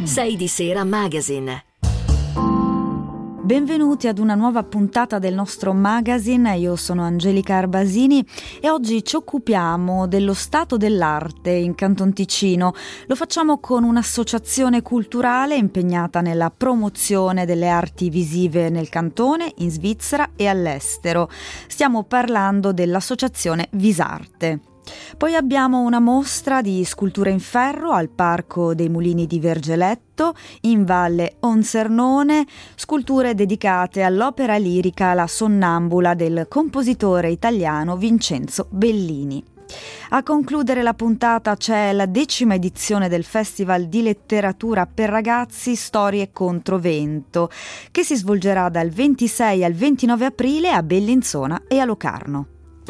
6 di Sera Magazine. Benvenuti ad una nuova puntata del nostro magazine, io sono Angelica Arbasini e oggi ci occupiamo dello stato dell'arte in Canton Ticino. Lo facciamo con un'associazione culturale impegnata nella promozione delle arti visive nel cantone, in Svizzera e all'estero. Stiamo parlando dell'associazione Visarte. Poi abbiamo una mostra di sculture in ferro al Parco dei Mulini di Vergeletto, in Valle Onsernone, sculture dedicate all'opera lirica La Sonnambula del compositore italiano Vincenzo Bellini. A concludere la puntata c'è la 10ª edizione del Festival di Letteratura per Ragazzi Storie contro Vento, che si svolgerà dal 26 al 29 aprile a Bellinzona e a Locarno.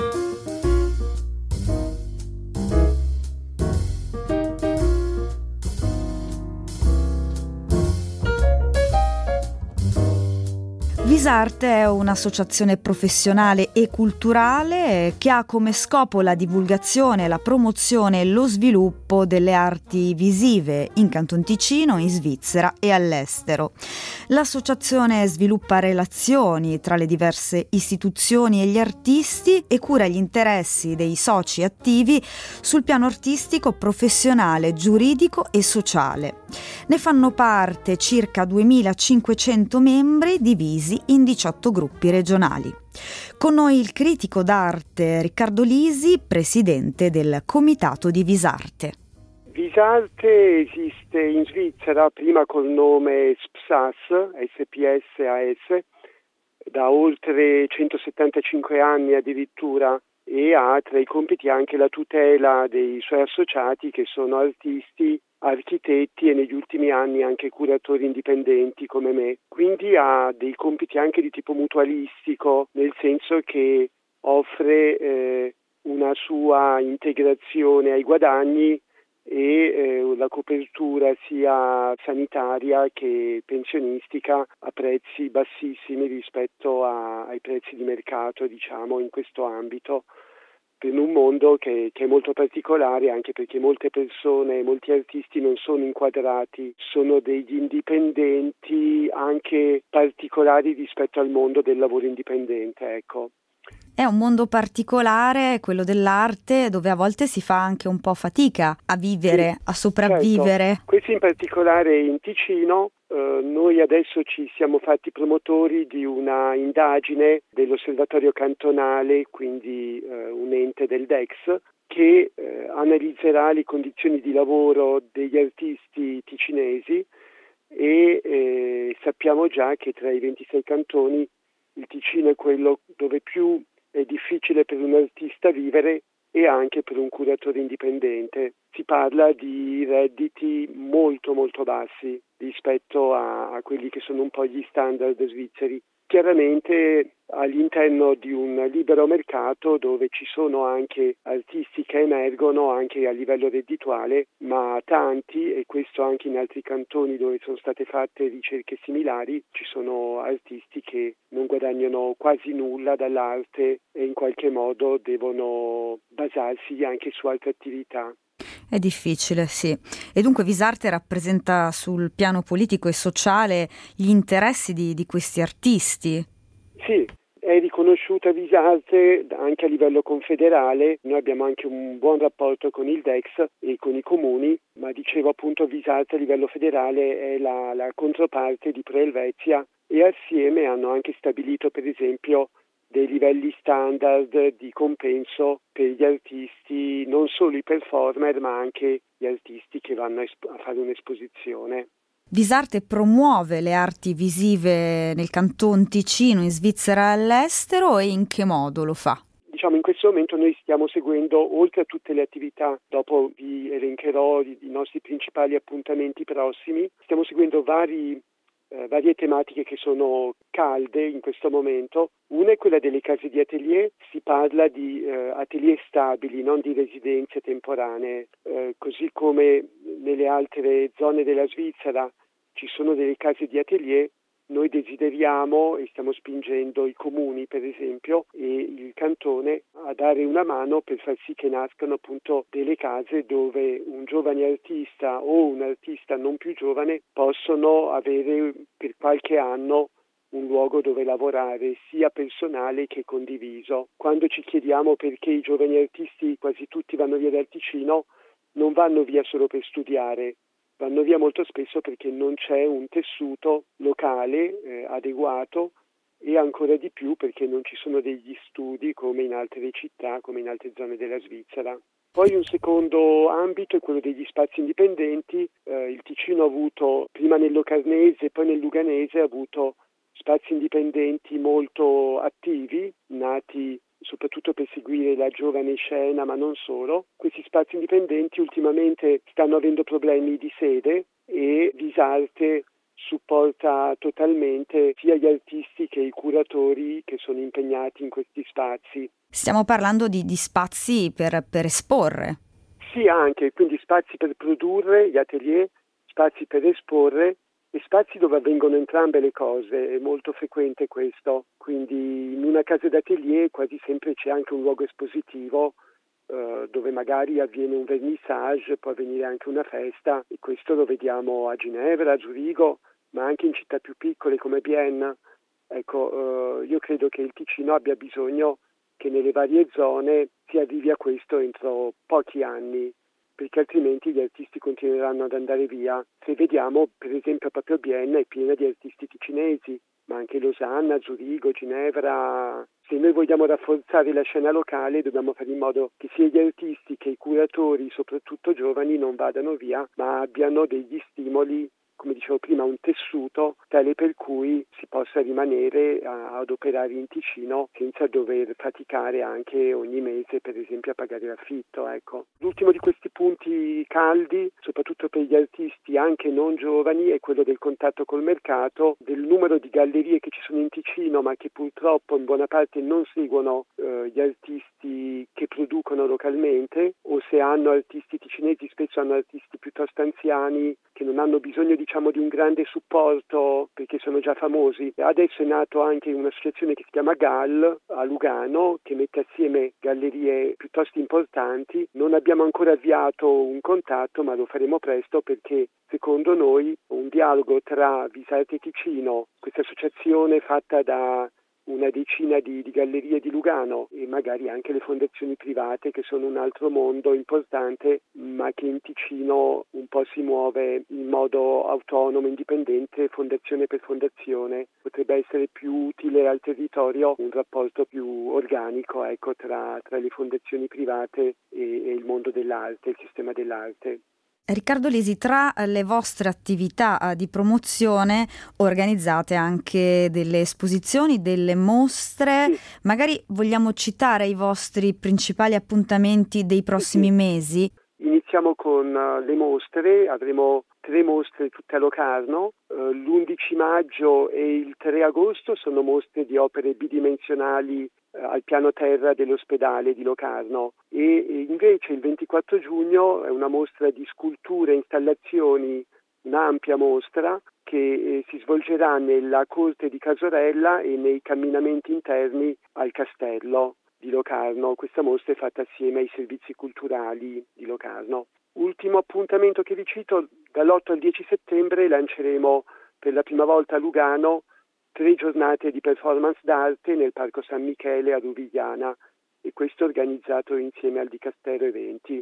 Visarte è un'associazione professionale e culturale che ha come scopo la divulgazione, la promozione e lo sviluppo delle arti visive in Canton Ticino, in Svizzera e all'estero. L'associazione sviluppa relazioni tra le diverse istituzioni e gli artisti e cura gli interessi dei soci attivi sul piano artistico, professionale, giuridico e sociale. Ne fanno parte circa 2500 membri divisi in 18 gruppi regionali. Con noi il critico d'arte Riccardo Lisi, presidente del Comitato di Visarte. Visarte esiste in Svizzera, prima col nome SPSAS, SPSAS, da oltre 175 anni addirittura, e ha tra i compiti anche la tutela dei suoi associati che sono artisti, architetti e negli ultimi anni anche curatori indipendenti come me. Quindi ha dei compiti anche di tipo mutualistico, nel senso che offre una sua integrazione ai guadagni e la copertura sia sanitaria che pensionistica a prezzi bassissimi rispetto ai prezzi di mercato, diciamo, in questo ambito, per un mondo che è molto particolare, anche perché molte persone, molti artisti non sono inquadrati, sono degli indipendenti anche particolari rispetto al mondo del lavoro indipendente, ecco. È un mondo particolare, quello dell'arte, dove a volte si fa anche un po' fatica a vivere, sì, a sopravvivere. Certo. Questo in particolare in Ticino. Noi adesso ci siamo fatti promotori di una indagine dell'Osservatorio Cantonale, quindi un ente del DEX, che analizzerà le condizioni di lavoro degli artisti ticinesi e sappiamo già che tra i 26 cantoni il Ticino è quello dove più è difficile per un artista vivere e anche per un curatore indipendente. Si parla di redditi molto molto bassi rispetto a quelli che sono un po' gli standard svizzeri. Chiaramente all'interno di un libero mercato dove ci sono anche artisti che emergono anche a livello reddituale, ma tanti, e questo anche in altri cantoni dove sono state fatte ricerche similari, ci sono artisti che non guadagnano quasi nulla dall'arte e in qualche modo devono basarsi anche su altre attività. È difficile, sì. E dunque Visarte rappresenta sul piano politico e sociale gli interessi di questi artisti? Sì, è riconosciuta Visarte anche a livello confederale. Noi abbiamo anche un buon rapporto con il DEX e con i comuni, ma dicevo appunto Visarte a livello federale è la controparte di Pro Helvetia e assieme hanno anche stabilito per esempio dei livelli standard di compenso per gli artisti, non solo i performer ma anche gli artisti che vanno a fare un'esposizione. Visarte promuove le arti visive nel Canton Ticino, in Svizzera e all'estero, e in che modo lo fa? Diciamo in questo momento noi stiamo seguendo, oltre a tutte le attività, dopo vi elencherò i nostri principali appuntamenti prossimi, stiamo seguendo varie tematiche che sono calde in questo momento. Una è quella delle case di atelier, si parla di atelier stabili, non di residenze temporanee, così come nelle altre zone della Svizzera ci sono delle case di atelier, noi desideriamo e stiamo spingendo i comuni, per esempio, e il cantone a dare una mano per far sì che nascano appunto delle case dove un giovane artista o un artista non più giovane possono avere per qualche anno un luogo dove lavorare, sia personale che condiviso. Quando ci chiediamo perché i giovani artisti, quasi tutti, vanno via dal Ticino, non vanno via solo per studiare, vanno via molto spesso perché non c'è un tessuto locale adeguato, e ancora di più perché non ci sono degli studi come in altre città, come in altre zone della Svizzera. Poi un secondo ambito è quello degli spazi indipendenti. Il Ticino ha avuto, prima nel Locarnese e poi nel Luganese, ha avuto spazi indipendenti molto attivi, nati soprattutto per seguire la giovane scena, ma non solo. Questi spazi indipendenti ultimamente stanno avendo problemi di sede e Visarte supporta totalmente sia gli artisti che i curatori che sono impegnati in questi spazi. Stiamo parlando di spazi per esporre. Sì, anche, quindi spazi per produrre, gli atelier, spazi per esporre e spazi dove avvengono entrambe le cose. È molto frequente questo, quindi in una casa d'atelier quasi sempre c'è anche un luogo espositivo dove magari avviene un vernissage, può avvenire anche una festa, e questo lo vediamo a Ginevra, a Zurigo, ma anche in città più piccole come Vienna. Ecco, io credo che il Ticino abbia bisogno che nelle varie zone si arrivi a questo entro pochi anni, perché altrimenti gli artisti continueranno ad andare via. Se vediamo, per esempio, proprio Vienna è piena di artisti ticinesi, ma anche Losanna, Zurigo, Ginevra. Se noi vogliamo rafforzare la scena locale, dobbiamo fare in modo che sia gli artisti che i curatori, soprattutto giovani, non vadano via, ma abbiano degli stimoli, come dicevo prima, un tessuto tale per cui si possa rimanere ad operare in Ticino senza dover faticare anche ogni mese, per esempio, a pagare l'affitto. Ecco. L'ultimo di questi punti caldi, soprattutto per gli artisti anche non giovani, è quello del contatto col mercato, del numero di gallerie che ci sono in Ticino, ma che purtroppo in buona parte non seguono gli artisti che producono localmente, o se hanno artisti ticinesi spesso hanno artisti piuttosto anziani che non hanno bisogno di un grande supporto perché sono già famosi. Adesso è nato anche un'associazione che si chiama GAL a Lugano, che mette assieme gallerie piuttosto importanti. Non abbiamo ancora avviato un contatto, ma lo faremo presto, perché secondo noi un dialogo tra Visarte e Ticino, questa associazione fatta da una decina di gallerie di Lugano e magari anche le fondazioni private, che sono un altro mondo importante, ma che in Ticino un po' si muove in modo autonomo, indipendente, fondazione per fondazione. Potrebbe essere più utile al territorio un rapporto più organico, ecco, tra le fondazioni private e il mondo dell'arte, il sistema dell'arte. Riccardo Lisi, tra le vostre attività di promozione organizzate anche delle esposizioni, delle mostre. Sì. Magari vogliamo citare i vostri principali appuntamenti dei prossimi mesi? Iniziamo con le mostre, avremo 3 mostre tutte a Locarno. L'11 maggio e il 3 agosto sono mostre di opere bidimensionali al piano terra dell'ospedale di Locarno, e invece il 24 giugno è una mostra di sculture e installazioni, un'ampia mostra che si svolgerà nella corte di Casorella e nei camminamenti interni al castello di Locarno. Questa mostra è fatta assieme ai servizi culturali di Locarno. Ultimo appuntamento che vi cito: dall'8 al 10 settembre lanceremo per la prima volta a Lugano 3 giornate di performance d'arte nel Parco San Michele a Ruvigliana, e questo organizzato insieme al Dicastero Eventi.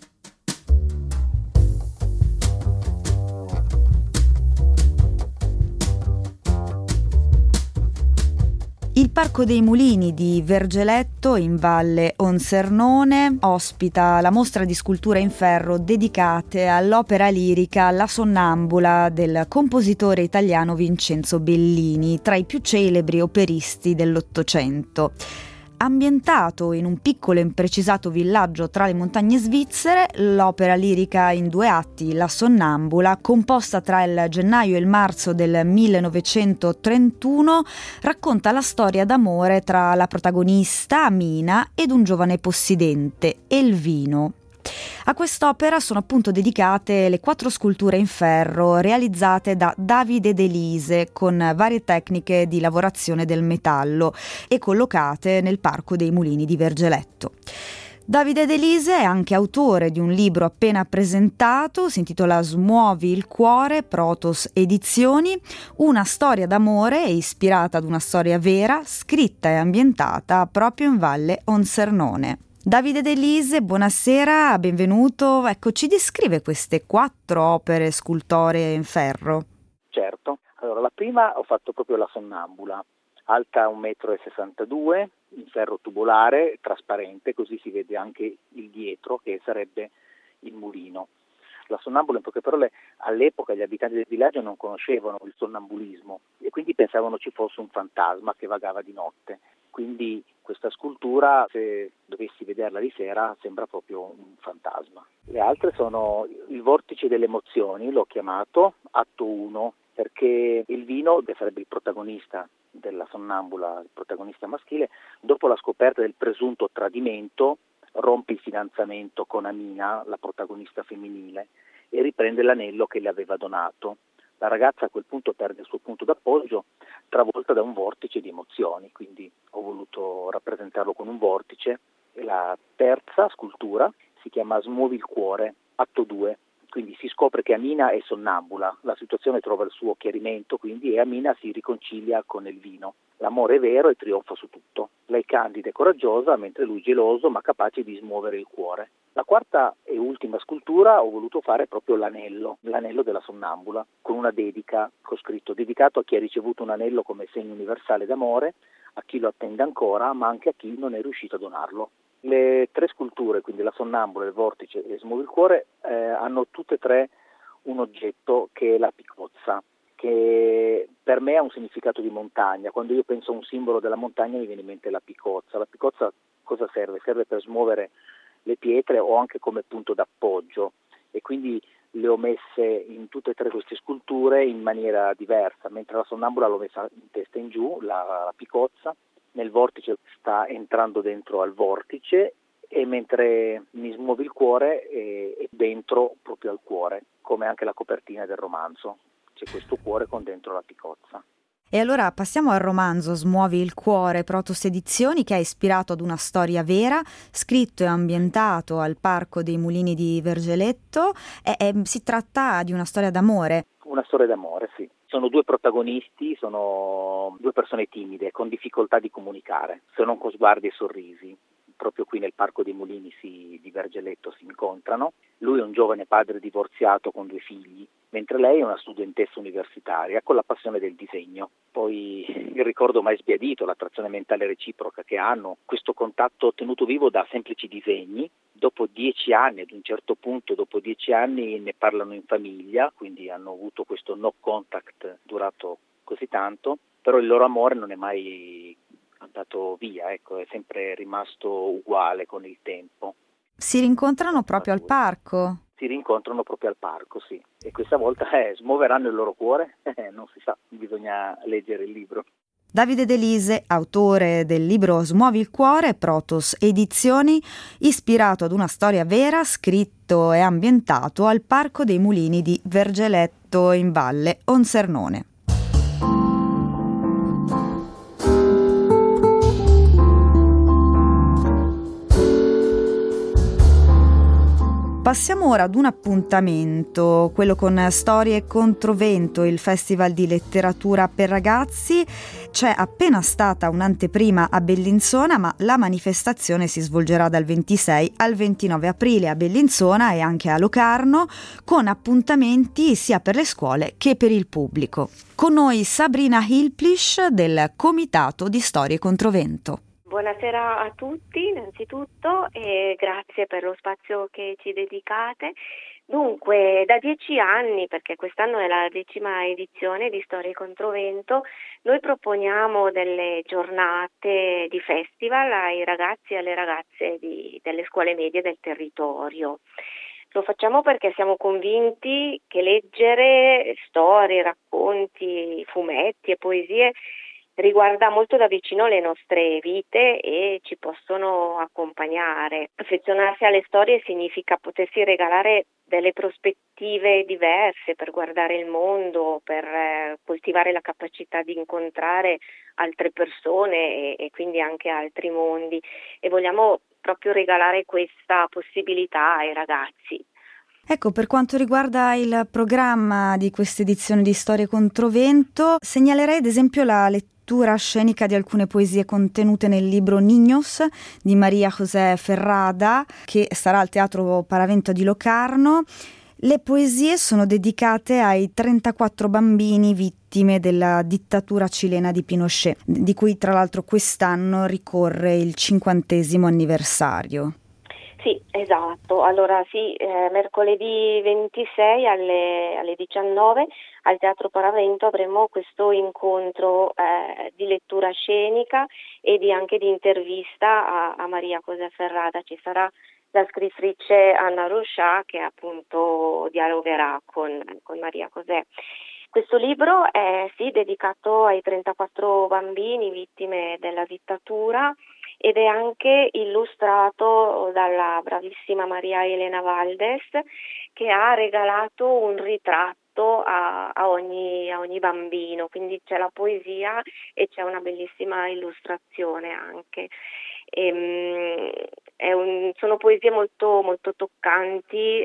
Il Parco dei Mulini di Vergeletto, in Valle Onsernone, ospita la mostra di sculture in ferro dedicate all'opera lirica La Sonnambula del compositore italiano Vincenzo Bellini, tra i più celebri operisti dell'Ottocento. Ambientato in un piccolo e imprecisato villaggio tra le montagne svizzere, l'opera lirica in 2 atti, La Sonnambula, composta tra il gennaio e il marzo del 1931, racconta la storia d'amore tra la protagonista, Mina, ed un giovane possidente, Elvino. A quest'opera sono appunto dedicate le 4 sculture in ferro realizzate da Davide De Lise con varie tecniche di lavorazione del metallo e collocate nel Parco dei Mulini di Vergeletto. Davide De Lise è anche autore di un libro appena presentato, si intitola Smuovi il cuore, Protos Edizioni, una storia d'amore ispirata ad una storia vera, scritta e ambientata proprio in Valle Onsernone. Davide De Lise, buonasera, benvenuto. Ecco, ci descrive queste 4 opere scultoree in ferro? Certo, allora la prima ho fatto proprio la sonnambula, alta 1,62 m, in ferro tubolare, trasparente, così si vede anche il dietro che sarebbe il mulino. La sonnambula, in poche parole, all'epoca gli abitanti del villaggio non conoscevano il sonnambulismo e quindi pensavano ci fosse un fantasma che vagava di notte. Quindi questa scultura, se dovessi vederla di sera, sembra proprio un fantasma. Le altre sono il vortice delle emozioni, l'ho chiamato, atto 1, perché il vino, che sarebbe il protagonista della sonnambula, il protagonista maschile, dopo la scoperta del presunto tradimento, rompe il fidanzamento con Amina, la protagonista femminile, e riprende l'anello che le aveva donato. La ragazza a quel punto perde il suo punto d'appoggio, travolta da un vortice di emozioni, quindi ho voluto rappresentarlo con un vortice. E la terza scultura si chiama Smuovi il cuore, atto 2. Quindi si scopre che Amina è sonnambula, la situazione trova il suo chiarimento quindi e Amina si riconcilia con il vino. L'amore è vero e trionfa su tutto. Lei candida e coraggiosa, mentre lui geloso ma capace di smuovere il cuore. La quarta e ultima scultura ho voluto fare proprio l'anello della sonnambula, con una dedica, ho scritto dedicato a chi ha ricevuto un anello come segno universale d'amore, a chi lo attende ancora, ma anche a chi non è riuscito a donarlo. Le 3 sculture, quindi la sonnambula, il vortice e Smuovi il cuore, hanno tutte e 3 un oggetto che è la picozza, che per me ha un significato di montagna. Quando io penso a un simbolo della montagna mi viene in mente la picozza. La picozza cosa serve? Serve per smuovere le pietre o anche come punto d'appoggio, e quindi le ho messe in tutte e 3 queste sculture in maniera diversa. Mentre la sonnambula l'ho messa in testa in giù, la picozza, nel vortice sta entrando dentro al vortice, e mentre mi smuovi il cuore è dentro proprio al cuore, come anche la copertina del romanzo. C'è questo cuore con dentro la picozza. E allora passiamo al romanzo Smuovi il cuore, Protos Edizioni, che è ispirato ad una storia vera, scritto e ambientato al Parco dei Mulini di Vergeletto. Si tratta di una storia d'amore. Una storia d'amore, sì. Sono 2 protagonisti, sono 2 persone timide, con difficoltà di comunicare, se non con sguardi e sorrisi. Proprio qui nel Parco dei Mulini di Vergeletto si incontrano. Lui è un giovane padre divorziato con 2 figli, mentre lei è una studentessa universitaria con la passione del disegno. Poi il ricordo mai sbiadito, l'attrazione mentale reciproca che hanno, questo contatto tenuto vivo da semplici disegni. Dopo 10 anni, ad un certo punto, dopo 10 anni ne parlano in famiglia, quindi hanno avuto questo no contact durato così tanto, però il loro amore non è mai andato via, ecco, è sempre rimasto uguale con il tempo. Si rincontrano proprio al parco? Si rincontrano proprio al parco, sì. E questa volta smuoveranno il loro cuore? Non si sa, bisogna leggere il libro. Davide De Lise, autore del libro Smuovi il cuore, Protos Edizioni, ispirato ad una storia vera, scritto e ambientato al Parco dei Mulini di Vergeletto in Valle Onsernone. Passiamo ora ad un appuntamento, quello con Storie e Controvento, il Festival di letteratura per ragazzi. C'è appena stata un'anteprima a Bellinzona, ma la manifestazione si svolgerà dal 26 al 29 aprile a Bellinzona e anche a Locarno, con appuntamenti sia per le scuole che per il pubblico. Con noi Sabrina Hilplisch del Comitato di Storie e Controvento. Buonasera a tutti innanzitutto e grazie per lo spazio che ci dedicate. Dunque, da 10 anni, perché quest'anno è la 10ª edizione di Storie e Controvento, noi proponiamo delle giornate di festival ai ragazzi e alle ragazze delle scuole medie del territorio. Lo facciamo perché siamo convinti che leggere storie, racconti, fumetti e poesie riguarda molto da vicino le nostre vite e ci possono accompagnare. Affezionarsi alle storie significa potersi regalare delle prospettive diverse per guardare il mondo, per coltivare la capacità di incontrare altre persone e quindi anche altri mondi, e vogliamo proprio regalare questa possibilità ai ragazzi. Ecco, per quanto riguarda il programma di questa edizione di Storie Controvento, segnalerei ad esempio la lettura scenica di alcune poesie contenute nel libro Niños di Maria José Ferrada, che sarà al Teatro Paravento di Locarno. Le poesie sono dedicate ai 34 bambini vittime della dittatura cilena di Pinochet, di cui tra l'altro quest'anno ricorre il 50° anniversario. Sì, esatto. Allora sì, mercoledì 26 alle 19 al Teatro Paravento avremo questo incontro di lettura scenica e anche di intervista a Maria José Ferrada. Ci sarà la scrittrice Anna Rochà che appunto dialogherà con Maria José. Questo libro è dedicato ai 34 bambini vittime della dittatura ed è anche illustrato dalla bravissima Maria Elena Valdes, che ha regalato un ritratto a ogni bambino, quindi c'è la poesia e c'è una bellissima illustrazione anche. Sono poesie molto, molto toccanti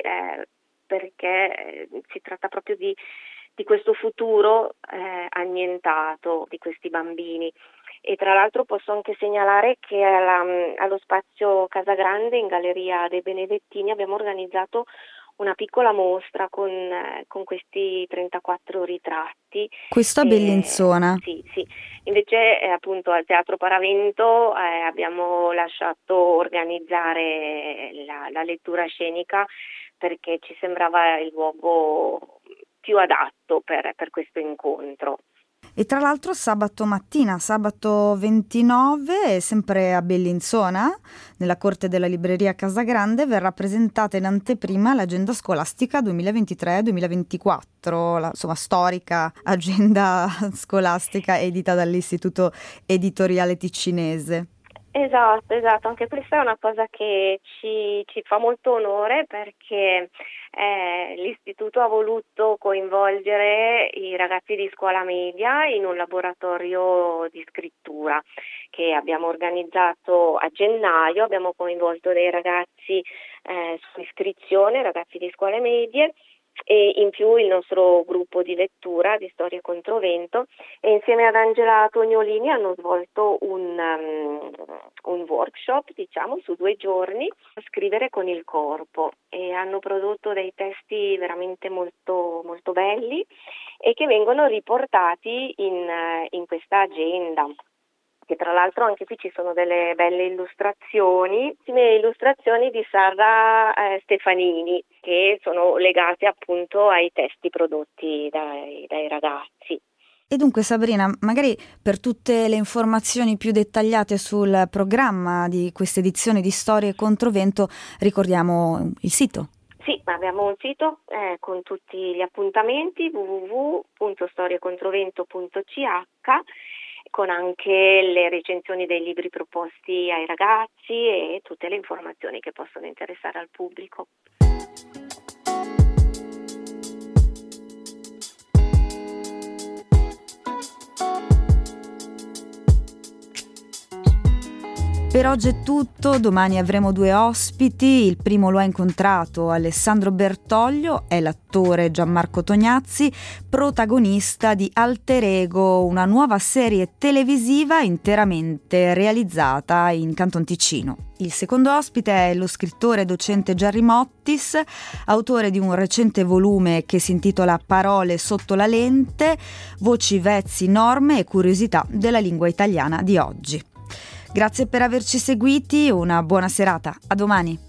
perché si tratta proprio di questo futuro annientato di questi bambini. E tra l'altro posso anche segnalare che allo spazio Casagrande in Galleria dei Benedettini abbiamo organizzato una piccola mostra con questi 34 ritratti. Questo a Bellinzona. Sì. Invece appunto al Teatro Paravento abbiamo lasciato organizzare la lettura scenica perché ci sembrava il luogo più adatto per questo incontro. E tra l'altro sabato mattina, sabato 29, sempre a Bellinzona, nella corte della libreria Casagrande, verrà presentata in anteprima l'agenda scolastica 2023-2024, la storica agenda scolastica edita dall'Istituto Editoriale Ticinese. Esatto, anche questa è una cosa che ci fa molto onore perché l'istituto ha voluto coinvolgere i ragazzi di scuola media in un laboratorio di scrittura che abbiamo organizzato a gennaio. Abbiamo coinvolto dei ragazzi su iscrizione, ragazzi di scuole medie, e in più il nostro gruppo di lettura di Storie Controvento, e insieme ad Angela Tognolini hanno svolto un workshop, su 2 giorni, a scrivere con il corpo, e hanno prodotto dei testi veramente molto, molto belli e che vengono riportati in questa agenda. Che tra l'altro anche qui ci sono delle belle illustrazioni di Sara Stefanini, che sono legate appunto ai testi prodotti dai ragazzi. E dunque Sabrina, magari per tutte le informazioni più dettagliate sul programma di questa edizione di Storie Controvento ricordiamo il sito. Sì, abbiamo un sito con tutti gli appuntamenti, www.storiecontrovento.ch, con anche le recensioni dei libri proposti ai ragazzi e tutte le informazioni che possono interessare al pubblico. Per oggi è tutto, domani avremo 2 ospiti. Il primo lo ha incontrato Alessandro Bertoglio, è l'attore Gianmarco Tognazzi, protagonista di Alter Ego, una nuova serie televisiva interamente realizzata in Canton Ticino. Il secondo ospite è lo scrittore e docente Gerry Mottis, autore di un recente volume che si intitola Parole sotto la lente, voci, vezzi, norme e curiosità della lingua italiana di oggi. Grazie per averci seguiti, una buona serata, a domani.